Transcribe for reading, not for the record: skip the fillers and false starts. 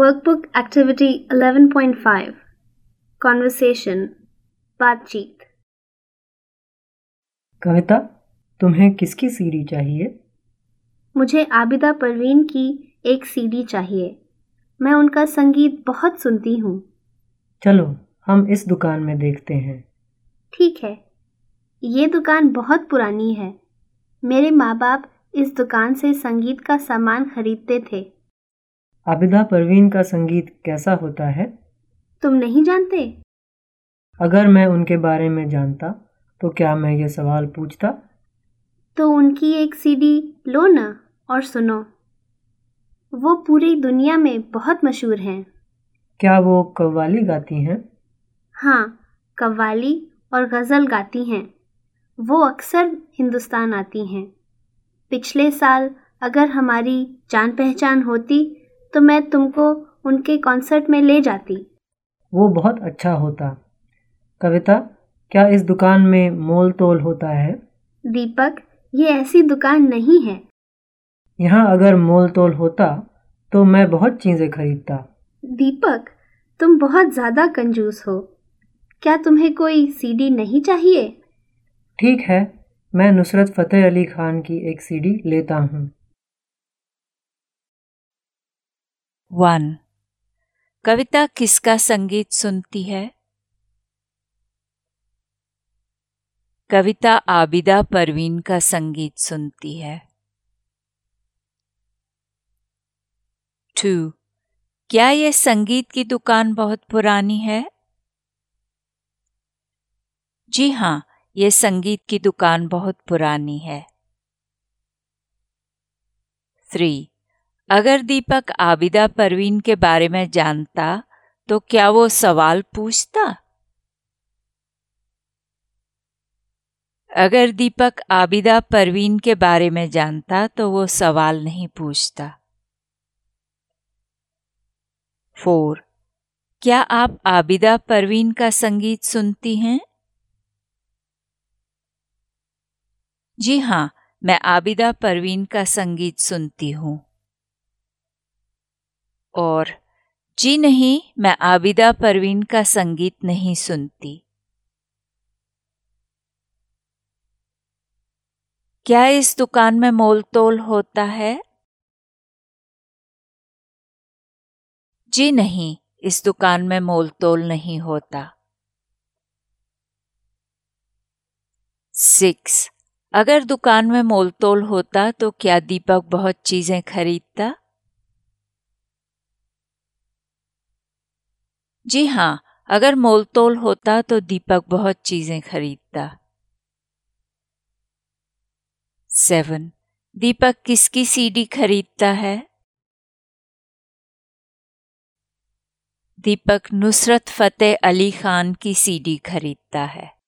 Workbook activity 11.5 conversation बातचीत। कविता, तुम्हें किसकी सीडी चाहिए? मुझे आबिदा परवीन की एक सीडी चाहिए। मैं उनका संगीत बहुत सुनती हूँ। चलो हम इस दुकान में देखते हैं। ठीक है। ये दुकान बहुत पुरानी है। मेरे माँ बाप इस दुकान से संगीत का सामान खरीदते थे। आबिदा परवीन का संगीत कैसा होता है? तुम नहीं जानते? अगर मैं उनके बारे में जानता तो क्या मैं ये सवाल पूछता? तो उनकी एक सीडी लो ना और सुनो। वो पूरी दुनिया में बहुत मशहूर हैं। क्या वो कव्वाली गाती हैं? हाँ, कव्वाली और गज़ल गाती हैं। वो अक्सर हिंदुस्तान आती हैं। पिछले साल अगर हमारी जान पहचान होती तो मैं तुमको उनके कॉन्सर्ट में ले जाती। वो बहुत अच्छा होता। कविता, क्या इस दुकान में मोल तोल होता है? दीपक, ये ऐसी दुकान नहीं है। यहाँ अगर मोल तोल होता तो मैं बहुत चीज़ें खरीदता। दीपक, तुम बहुत ज़्यादा कंजूस हो। क्या तुम्हें कोई सीडी नहीं चाहिए? ठीक है, मैं नुसरत फ़तेह अली खान की एक सीडी लेता हूँ। 1. कविता किसका संगीत सुनती है? कविता आबिदा परवीन का संगीत सुनती है। 2. क्या यह संगीत की दुकान बहुत पुरानी है? जी हाँ, यह संगीत की दुकान बहुत पुरानी है। 3. अगर दीपक आबिदा परवीन के बारे में जानता तो क्या वो सवाल पूछता? अगर दीपक आबिदा परवीन के बारे में जानता तो वो सवाल नहीं पूछता। 4. क्या आप आबिदा परवीन का संगीत सुनती हैं? जी हाँ, मैं आबिदा परवीन का संगीत सुनती हूँ। और जी नहीं, मैं आबिदा परवीन का संगीत नहीं सुनती। क्या इस दुकान में मोल तोल होता है? जी नहीं, इस दुकान में मोल तोल नहीं होता। 6. अगर दुकान में मोल तोल होता तो क्या दीपक बहुत चीजें खरीदता? जी हाँ, अगर मोल तोल होता तो दीपक बहुत चीजें खरीदता। 7. दीपक किसकी सीडी खरीदता है? दीपक नुसरत फ़तेह अली खान की सीडी खरीदता है।